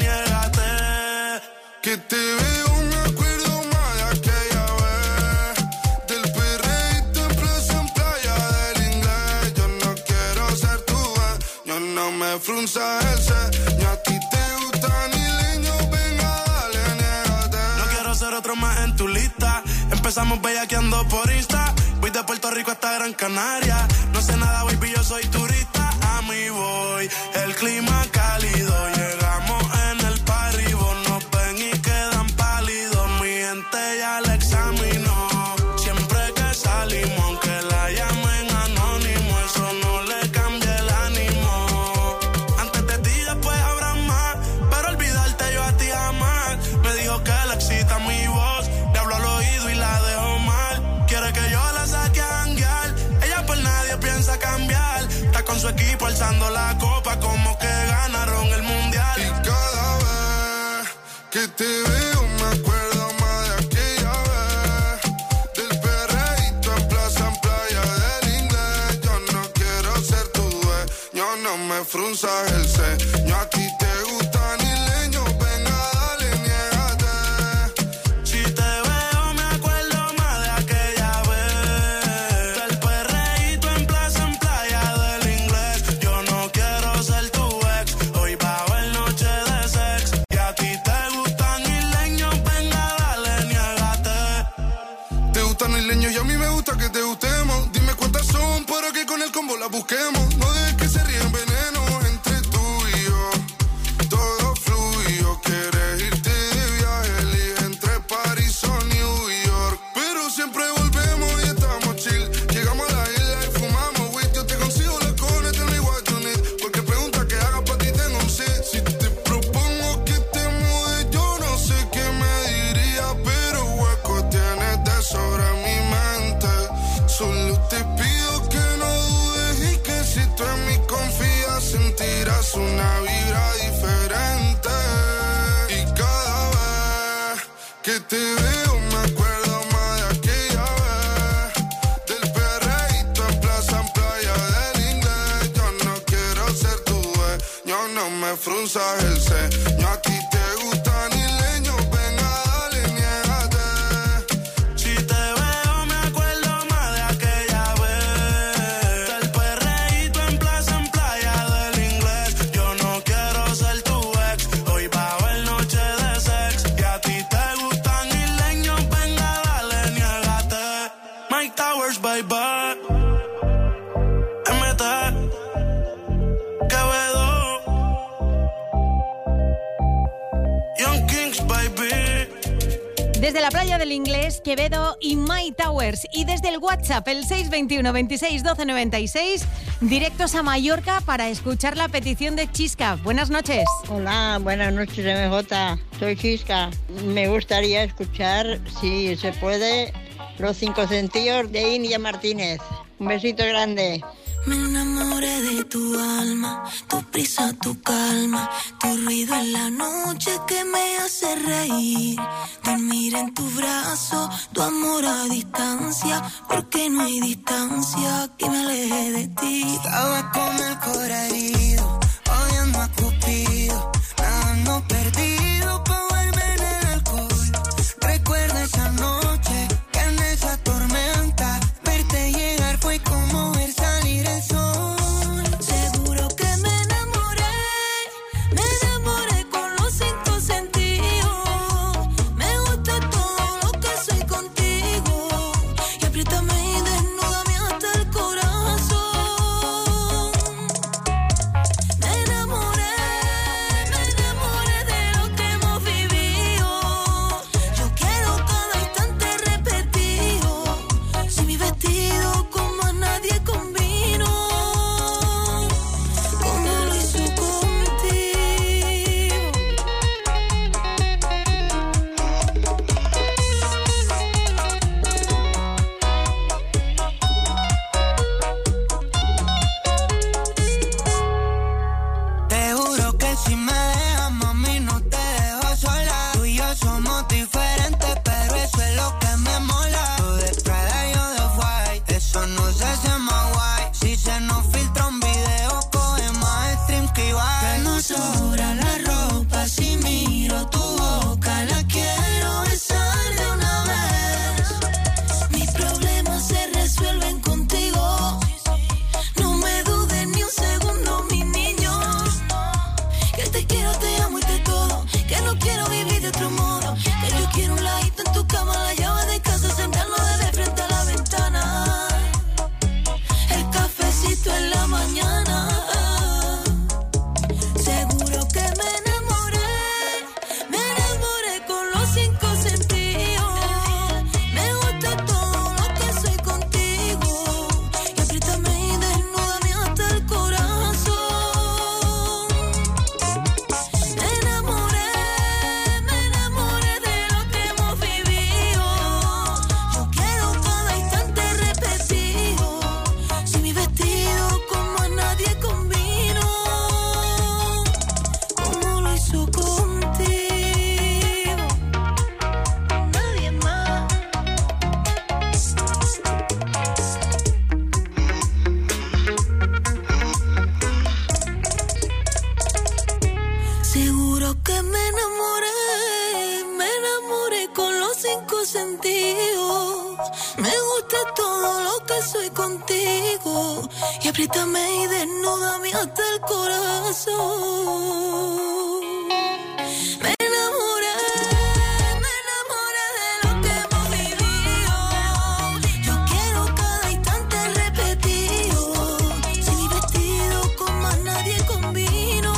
niégate. Que te veo, me acuerdo más de aquella vez. Del perreíto en plaza, en playa del inglés. Yo no quiero ser tu ex, yo no me frunza el ceño. A ti te gustan isleños, venga dale, niégate. No quiero ser otro más en tu lista. Empezamos bellaqueando por Insta. Voy de Puerto Rico hasta Gran Canaria. No sé nada, baby, yo soy turista. A mí voy, el clima cálido. Llegamos en el party, vos nos ven y quedan pálidos. Mi gente ya la examinó. Siempre que salimos, aunque la llamen anónimo, eso no le cambia el ánimo. Antes de ti, después habrá más, pero olvidarte yo a ti jamás. Me dijo que le excita mi voz, le hablo al oído y la dejo mal. Quiere que yo la saque a janguear, ella por nadie piensa cambiar. Está con su equipo alzando la copa como que ganaron el mundial. Y cada vez que te veo me acuerdo más de aquella vez. Del perreíto en plaza, en playa del inglés. Yo no quiero ser tu dueño, no me frunzas el ceño. A ti te gustan isleños, venga dale, niégate. Si te veo me acuerdo más de aquella vez. Del perreíto en plaza, en playa del inglés. Yo no quiero ser tu ex, hoy va a haber noche de sex. Y a ti te gustan isleños, venga dale, niégate. Te gustan isleños y a mí me gusta que te gustemos. Dime cuántas son para que con el combo las busquemos. No dejes que se ríen veneno entre tú y yo. Todo fluyo, quieres irte de viaje, elige entre París o New York. Pero siempre volvemos y estamos chill. Llegamos a la isla y fumamos weed. Yo te consigo la cone, tell me what you need. Porque pregunta que haga pa' ti tengo un sí. Si te propongo que te mudes, yo no sé qué me diría, pero hueco tienes de sobra en mi mente. Solo te pido que no dudes y que si tú en mí confías sentirás una vibra diferente. Y cada vez que te veo me acuerdo más de aquella vez. Del perreíto en plaza, en playa del inglés. Yo no quiero ser tu dueño, no me frunzas el ceño. A ti te gustan isleños, venga dale, niégate. Si te veo me acuerdo más de aquella vez. Del perreíto en plaza, en playa del inglés. Yo no quiero ser tu ex, hoy va a haber noche de sex. Y a ti te gustan isleños, Desde la playa del Inglés, Quevedo y My Towers. Y desde el WhatsApp, el seis veintiuno veintiséis doce noventa y seis, directos a Mallorca para escuchar la petición de Chisca. Buenas noches. Hola, buenas noches, M J. Soy Chisca. Me gustaría escuchar, si se puede, Los Cinco Sentidos de Inia Martínez. Un besito grande. Me enamoré de tu alma, tu prisa, tu calma, tu ruido en la noche que me hace reír. Dormir en tu brazo, tu amor a distancia, porque no hay distancia que me aleje de ti. Estaba con el corazón herido, odiando a Cupido, nadando perdido pa' volver en el alcohol. Recuerdo esa noche, que en esa tormenta, verte llegar fue como ver salir el sol. Seguro que me enamoré, me enamoré con los cinco sentidos. Me gusta todo lo que soy contigo. Y apriétame y desnúdame hasta el corazón. Me enamoré, me enamoré de lo que hemos vivido. Yo quiero cada instante repetido. Si mi vestido como a nadie combino, como lo hizo contigo. Te juro que si me dejas, mami, no te dejo sola. Tú y yo somos diferentes, pero eso es lo que me mola. Tú de Prada y yo de White, eso no se hace más guay. Si se nos filtra un video, coge más streams que Ibai. Que no sobra la ropa si miro tu boca. La quiero besar de una vez. Mis problemas se resuelven contigo. No me dudes ni un segundo, mi niño. Que te quiero, te amo y te todo. Que no quiero vivir de otro modo. Que yo quiero un ladito en tu cama, la llave de casa, sentarnos de frente a la ventana. El cafecito en la mañana. Seguro que me enamoré, me enamoré con los cinco sentidos. Me gusta todo lo que soy contigo. Y apriétame y desnúdame hasta el corazón. Me enamoré, me enamoré de lo que hemos vivido. Yo quiero cada instante repetido. Si mi vestido como a nadie combino, como lo hizo contigo, nadie más. Seguro que me enamoré, me enamoré con los cinco sentidos. Me gusta todo lo que soy contigo. Y apriétame y desnúdame hasta el corazón. Me enamoré, me enamoré de lo que hemos vivido. Yo quiero cada instante repetido. Si mi vestido como a nadie combino,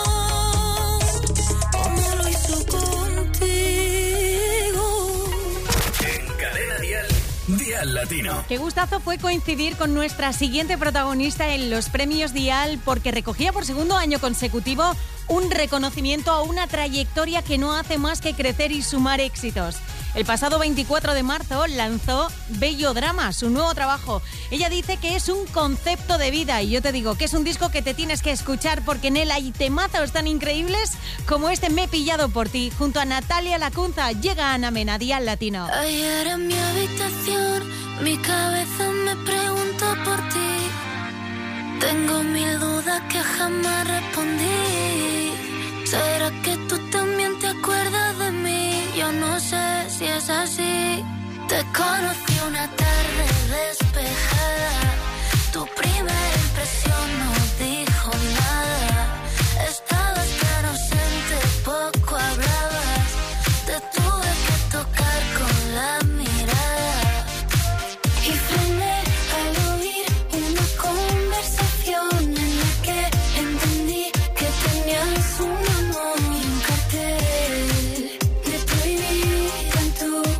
como lo hizo contigo. En Cadena Dial, Dial Latino. Qué gustazo fue coincidir con nuestra siguiente protagonista en los premios Dial, porque recogía por segundo año consecutivo un reconocimiento a una trayectoria que no hace más que crecer y sumar éxitos. El pasado veinticuatro de marzo lanzó Bello Drama, su nuevo trabajo. Ella dice que es un concepto de vida y yo te digo que es un disco que te tienes que escuchar porque en él hay temazos tan increíbles como este Me he pillado por ti. Junto a Natalia Lacunza llega Ana Mena, Dial Latino. Ayer en mi habitación, mi cabeza me pregunta por ti. Tengo mil dudas que jamás respondí. ¿Será que tú también te acuerdas de mí? Yo no sé si es así. Te conocí una tarde despejada. Tu primera impresión no dijo nada. Estabas tan ausente, poco hablabas. Te tuve que tocar con la mirada. Y frené al oír una conversación en la que entendí que tenías un amor y un cartel de prohibido en tu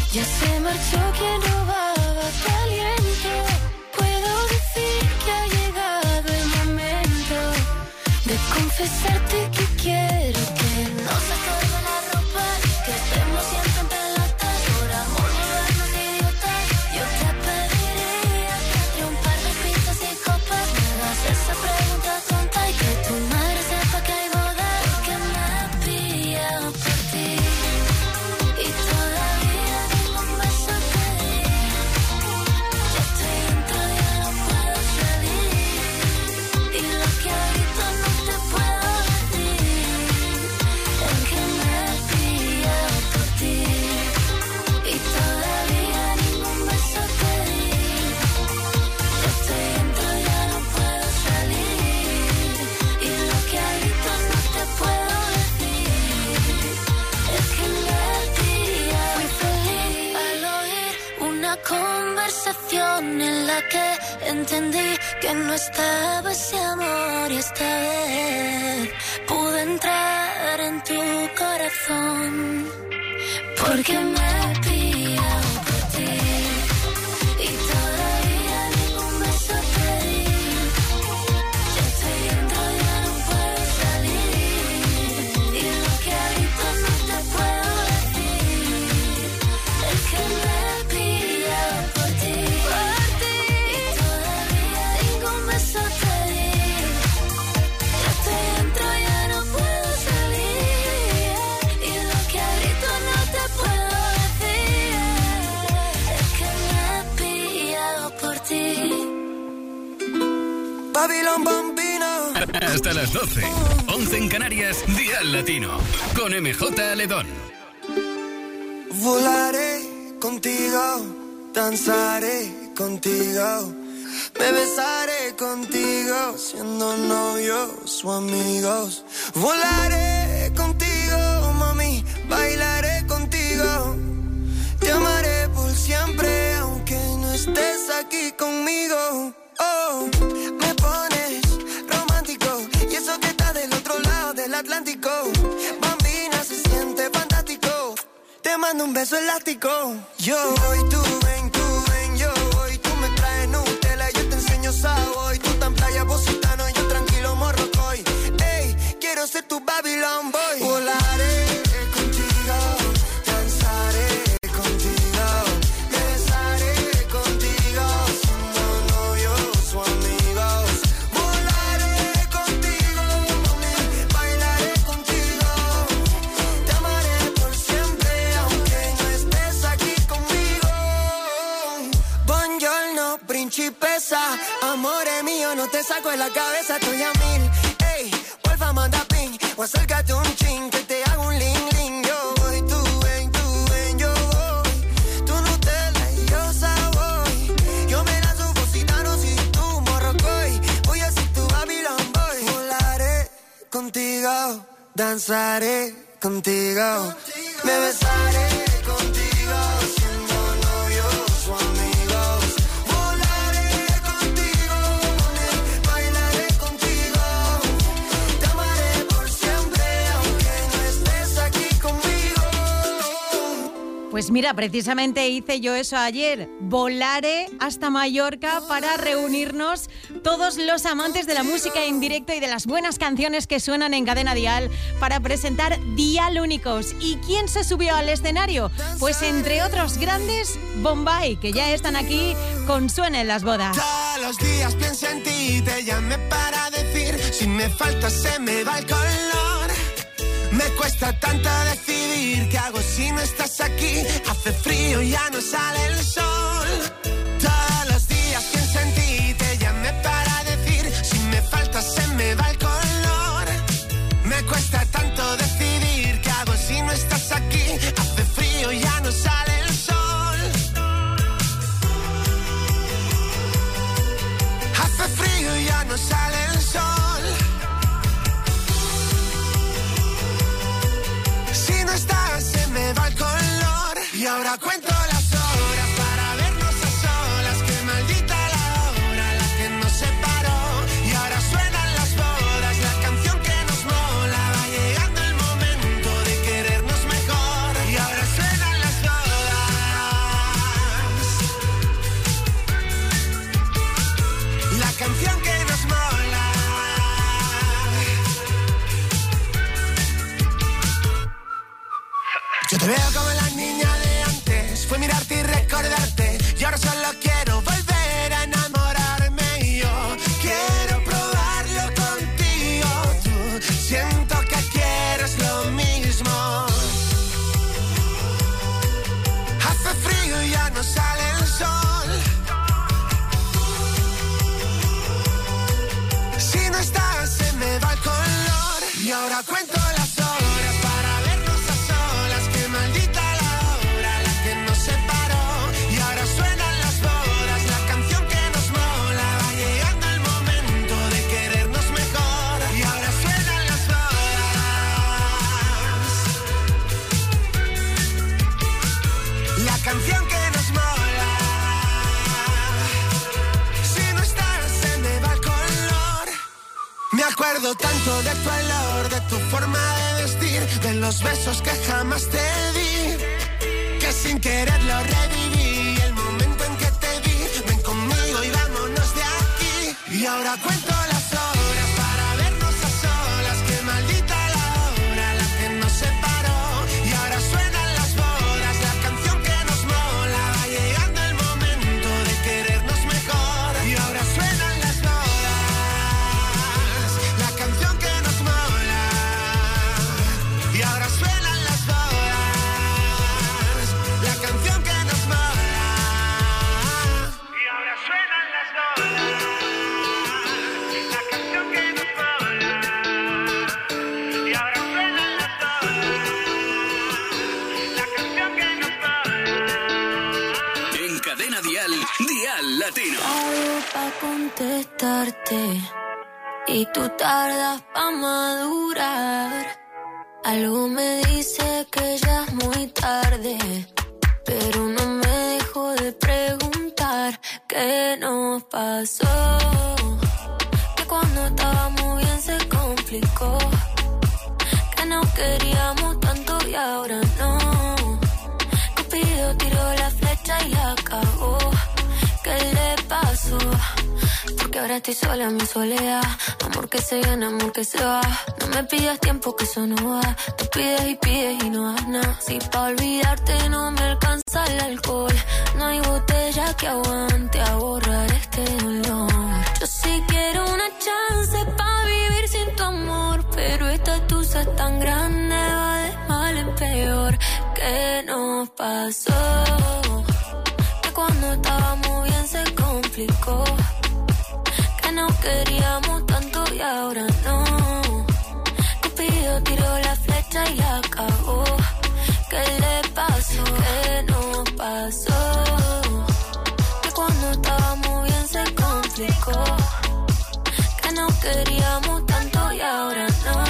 Ya se marchó quien robaba tu aliento. Puedo decir que ha llegado el momento de confesarte que quiero que no se acabe la ropa, que estemos siempre en pelotas, por amor volvernos idiotas. Yo te pediría que un par de pizzas y copas me hagas esa pregunta tonta y que tu madre sepa que hay boda, porque me he pillado por ti y todavía ningún beso te di. Ya estoy dentro, ya no puedo salir y lo que ahorita no te puedo decir es que me he pillado por ti y todavía ningún beso te di. Ya estoy dentro, ya no puedo salir y lo que ahorita no te puedo decir es que me he pillado. Fui feliz al oír una conversación en la que entendí que no estaba ese amor y esta vez pude entrar en tu corazón porque me he pillado por ti y todavía ningún beso te di. Ya estoy dentro, ya no puedo salir y lo que ahorita no te puedo decir es que me he pillado por ti, por ti y todavía ningún beso te di. Ya estoy dentro, ya no puedo salir y lo que ahorita no te puedo decir es que me he pillado por ti. Babylon Bambino. Hasta las doce, once en Canarias, Dial Latino, con M J Aledón. Volaré contigo, danzaré contigo, me besaré contigo, siendo novios o amigos. Volaré contigo, mami, bailaré contigo. Te amaré por siempre, aunque no estés aquí conmigo. Oh, me pones romántico, y eso que está del otro lado del Atlántico. Bambina, se siente fantástico. Te mando un beso elástico. Yo voy, tú ven, tú ven, yo voy. Tú me traes Nutella, yo te enseño Savoy. Tú tan playa, positano, yo tranquilo morrocoy. Ey, quiero ser tu Babylon boy. Volaré contigo, danzaré contigo, me besaré contigo, siendo novios o amigos. Volaré contigo, mami, bailaré contigo. Te amaré por siempre, aunque no estés aquí conmigo. Buongiorno, principesa, amore mío, no te saco de la cabeza, estoy a mil. Ey, porfa, manda ping, o acércate un chin, que te hago un ling ling. Yo voy, tú ven, tú ven, yo voy. Tú Nutella y yo Savoy. Yo me lanzo positano si tú morrocoy. Voy a ser tu Babylon boy. Volaré contigo, danzaré contigo, me besaré contigo, siendo novios o amigos. Volaré contigo, mami, bailaré contigo. Te amaré por siempre, aunque no estés aquí conmigo. Pues mira, precisamente hice yo eso ayer. Volaré hasta Mallorca para reunirnos todos los amantes de la música en directo y de las buenas canciones que suenan en Cadena Dial para presentar Dial Únicos. ¿Y quién se subió al escenario? Pues entre otros grandes, Bombay, que ya están aquí con Suena en las bodas. Todos los días pienso en ti, te llamé para decir, si me faltas se me va el color. Me cuesta tanto decidir qué hago si no estás aquí. Hace frío, ya no sale el sol. Todos los días pienso en ti, te llamé para decir, si me faltas se me va el color. Me cuesta tanto decidir qué hago si no estás aquí. Hace frío, ya no sale el sol. Hace frío, ya no sale el sol. Si no estás se me va el color. Y ahora cuento las horas para vernos a solas. Qué maldita la hora, la que nos separó. Y ahora suenan las bodas, la canción que nos mola. Va llegando el momento de querernos mejor. Y ahora suenan las bodas. fue mirarte y recordarte. Y ahora solo quiero volver a enamorarme. Y yo quiero probarlo contigo. Tú siento que quieres lo mismo. Hace frío y ya no sale el sol. Si no estás se me va el color. Y ahora cuento las horas para vernos a solas. Que maldita la hora, la que nos separó. Y ahora suenan las bodas, la canción que nos mola. Va llegando el momento de querernos mejor. Y ahora suenan las bodas, la canción que nos mola. Si no estás se me va el color. Me acuerdo tanto de tu olor, de tu forma de vestir, de los besos que jamás te di, que sin quererlo reviví. El momento en que te vi, ven conmigo y vámonos de aquí. Y ahora cuento las horas para vernos a solas. Que maldita la hora, la que nos separó. Y ahora suenan las bodas, la canción que nos mola. Va llegando el momento de querernos mejor. Y ahora suenan las bodas, la canción que nos mola. Y ahora suenan las bodas, la canción que nos mola. Y ahora suenan las bodas, la canción que nos mola. Y ahora suenan las bodas, la canción que nos mola. En Cadena Dial, Dial Latino. Hago pa' contestarte y tú tardas pa' madurar. Algo me dice que ya es muy tarde, pero no me dejo de preguntar qué nos pasó. Que cuando estábamos bien se complicó, que nos queríamos tanto y ahora no. Cupido tiró la flecha y la cagó. ¿Qué le pasó? Porque ahora estoy sola en mi soledad. Amor que se gana, amor que se va. No me pidas tiempo que eso no va. Tú pides y pides y no das nada. Si pa' olvidarte no me alcanza el alcohol, no hay botella que aguante a borrar este dolor. Yo sí quiero una chance pa' vivir sin tu amor, pero esta tusa es tan grande, va de mal en peor. ¿Qué nos pasó? Que cuando estábamos bien se complicó, que nos queríamos tanto y ahora no. Cupido tiró la flecha y la cagó. ¿Qué le pasó? ¿Qué nos pasó? Que cuando estábamos bien se complicó, que nos queríamos tanto y ahora no.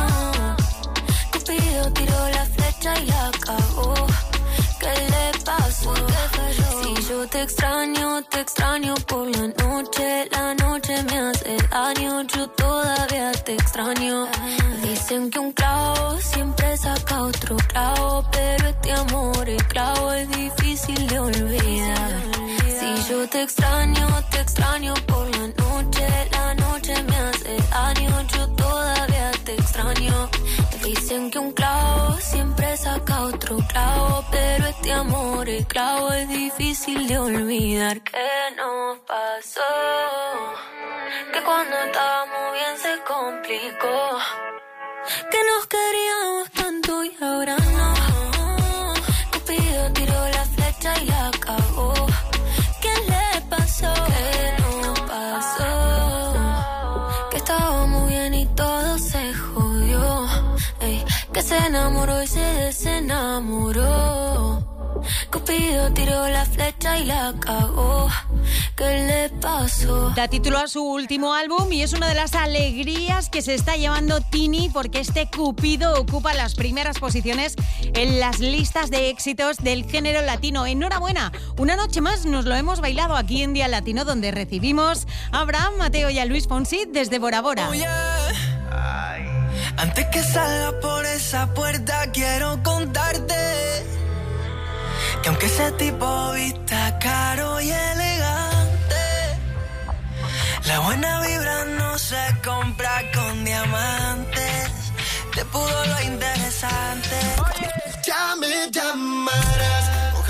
Cupido tiró la flecha y la cagó. ¿Qué le pasó? Si yo te extraño, te extraño por la noche. La noche me hace daño, yo todavía te extraño. Dicen que un clavo siempre saca otro clavo, pero este amor, el clavo es difícil de olvidar. Si yo te extraño, te extraño por la noche. La noche me hace daño, yo todavía te extraño. Dicen que un clavo siempre saca otro clavo, pero este amor, el clavo es difícil de olvidar. ¿Qué nos pasó? Que cuando estábamos bien se complicó, que nos queríamos tanto y ahora no. Cupido tiró la flecha y la cagó. ¿Qué le pasó? ¿Qué nos pasó? Que estábamos bien y todo se jodió. Ey, que se enamoró y se desenamoró. Cupido tiró la flecha y la cagó. ¿Qué le pasó? Da título a su último álbum y es una de las alegrías que se está llevando Tini, porque este Cupido ocupa las primeras posiciones en las listas de éxitos del género latino. Enhorabuena, una noche más nos lo hemos bailado aquí en Día Latino, donde recibimos a Abraham Mateo y a Luis Fonsi desde Bora Bora. Oh, yeah. Antes que salga por esa puerta quiero contarte que aunque ese tipo vista caro y elegante, la buena vibra no se compra con diamantes. Te pudo lo interesante. Ya me llamarás, ojalá que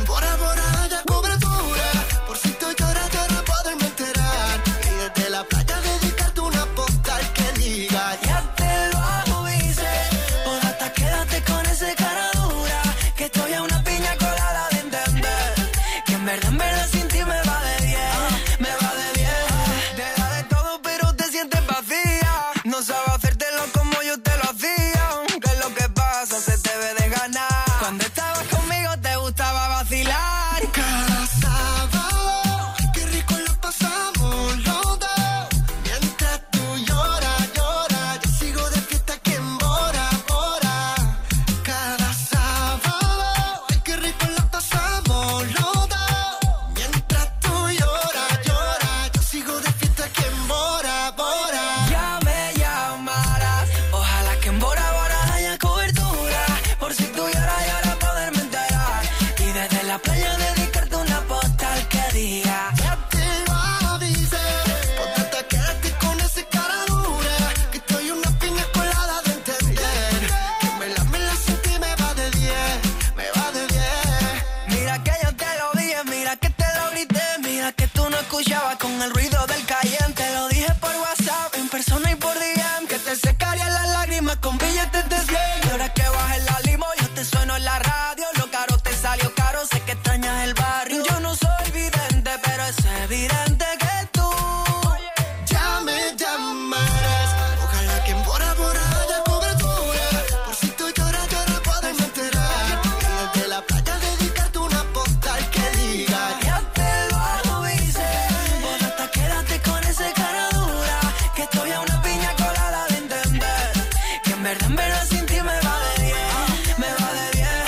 Bora Bora haya cobertura. Por si tú lloras, llora poderme enterar. Y desde la playa dedicarte una postal que diga: ya te lo avise, o hasta quédate con ese cara dura, que estoy a una piña colada de entender, que en verdad, en verdad sin ti me va de diez, me va de diez. Te da de todo pero te sientes vacía, no sabes hacértelo como yo te lo hacía, que es lo que pasa, se te ve de ganar. Cuando estabas conmigo te gustaba vacilar. Cada sábado, ay, qué rico lo pasamos los dos. Mientras tú lloras, lloras, yo sigo de fiesta aquí en Bora Bora. Cada sábado, ay, qué rico lo pasamos los dos. Mientras tú lloras, lloras, yo sigo de fiesta aquí en Bora Bora. Ya me llamarás, ojalá que en Bora Bora haya cobertura, por si tú lloras, lloras poderme enterar, y desde la playa dedicarte una postal que diga: Ya te lo avisé, ponte a quedarte con ese cara dura, que estoy una piña colada de entender, que me la me la sentí me va de diez, me va de diez. mira que yo te lo dije, mira que te lo grité, mira que tú no escuchabas con el ruido del Cayenne, te lo dije por WhatsApp, en persona y por D M, que te secarían las lágrimas con billetes de cien, y ahora que bajes la limo yo te sueno en la radio, lo caro te salió caro, sé que extrañas el barrio, yo no soy vidente, pero es evidente que tú Ya me llamarás, ojalá que en Bora Bora haya cobertura, por si tú lloras, lloras poderme enterar, y desde la playa dedicarte una postal que diga: ya te lo avise, vos hasta quédate con ese cara dura, que estoy a una piña colada de entender, que en verdad, en verdad sin ti me va de diez, me va de diez.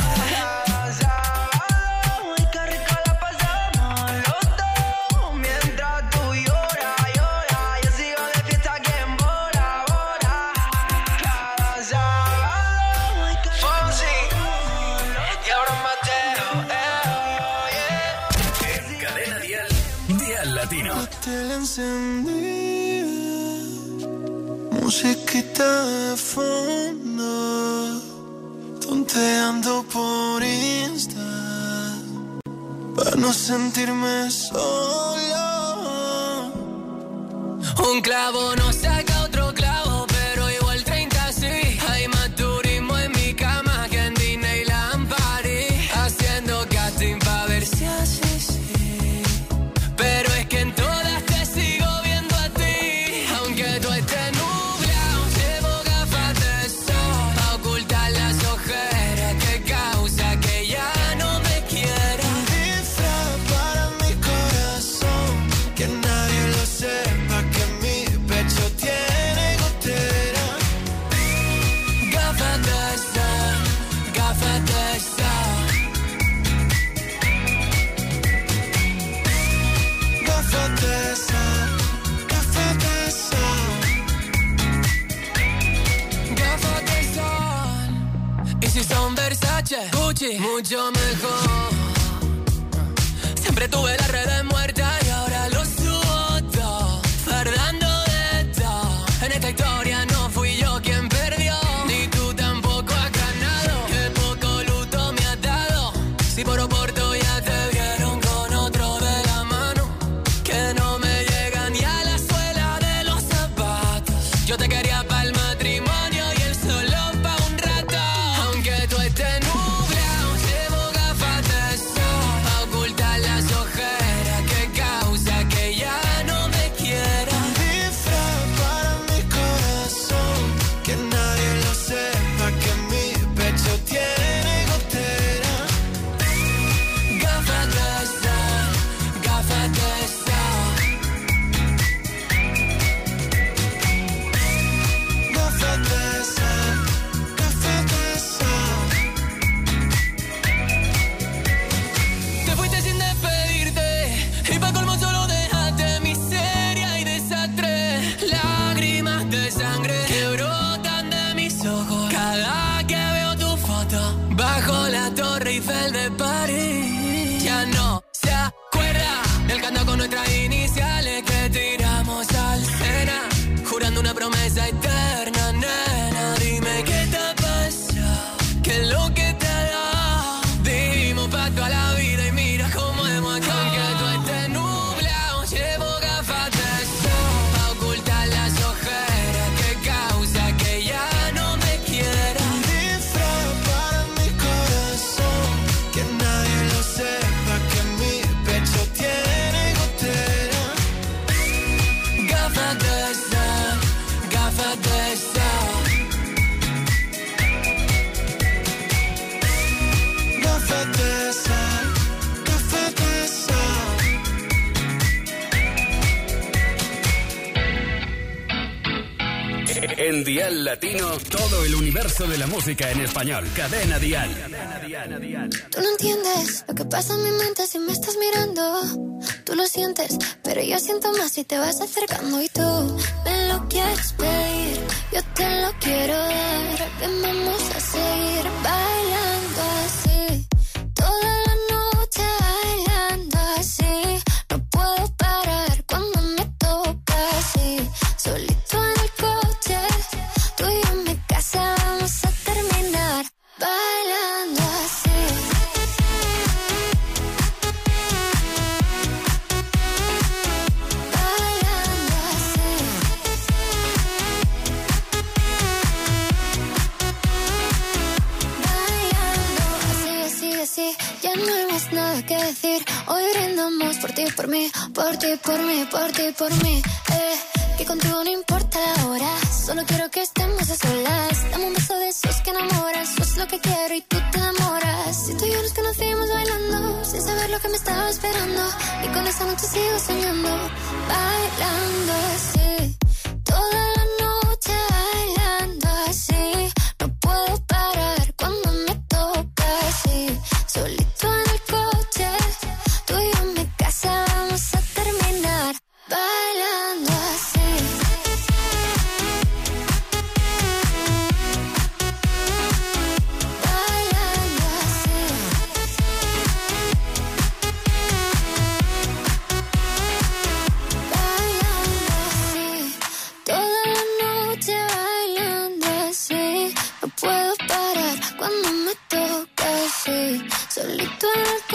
Ay, qué rico la pasamos los dos, mientras tú lloras, lloras, yo sigo de fiesta aquí en Bora Bora. Cada sábado, ay, qué rico Fonsi y ahora Mateo, eh, yeah. en Cadena Dial, Dial Latino. Tele encendida, musiquita de fondo, tonteando por Insta, para no sentirme solo. Un clavo no saca otro clavo, pero igual treinta sí. Hay más turismo en mi cama que en Disneyland París, haciendo casting pa' ver si así sí. Pero es que en todas te sigo viendo a ti, aunque tú estés nublado, llevo gafas de sol pa' ocultar las ojeras que causa que ya no me quiera. Un disfraz para mi corazón, que nadie lo sepa, que mi pecho tiene gotera. Gafas de sol, gafas de sol. Gafas de sol, gafas de sol. Gafas de sol. Y si son Versace, Gucci, mucho mejor. Siempre tuve las redes muertas y ahora lo subo todo, fardando de todo. En esta historia no fui yo quien perdió, ni tú tampoco has ganado. Qué poco luto me has dado, si por oporto ya te vieron con otro de la mano, que no me llega ni a la suela de los zapatos. Yo te quería pa'l matrimonio y el solo pa' un rato, aunque tú estés nublado, llevo gafas de sol pa' ocultar las ojeras que causa que ya no me quiera. Un disfraz para mi corazón, que nadie lo sepa, que mi pecho tiene gotera. Gafas de sol, gafas de sol. Gafas de sol, gafas de sol. Te fuiste sin despedirte y pa' colmo solo dejaste miseria y desastre. Lágrimas de sangre que brotan de mis ojos cada que veo tu foto bajo la Torre Eiffel de París. Ya no se acuerda del canto con nuestras iniciales que tiramos al Sena, jurando una promesa eterna, nena. Dime qué te pasa, qué es lo que te da. Dimos pacto a la vida y En Dial Latino, todo el universo de la música en español. Cadena Dial. Tú no entiendes lo que pasa en mi mente si me estás mirando. Tú lo sientes, pero yo siento más si te vas acercando. Y tú me lo quieres pedir, yo te lo quiero dar. Ven, vamos a seguir bailando así, toda la noche bailando así. No puedo parar cuando me toca así, solito en el coche, tú y yo en mi casa vamos a terminar bailando así. Bailando así. Bailando así, así, así. Ya no hay más nada que decir. Hoy brindamos por ti, por mí, por ti, por mí, por ti, por mí. Eh, que contigo no importa la hora, solo quiero que estemos a solas. Dame un beso de esos que enamoran, eso es lo que quiero y tú te enamoras. Si tú y yo nos conocimos bailando, sin saber lo que me estaba esperando, y con esa noche sigo soñando, bailando así,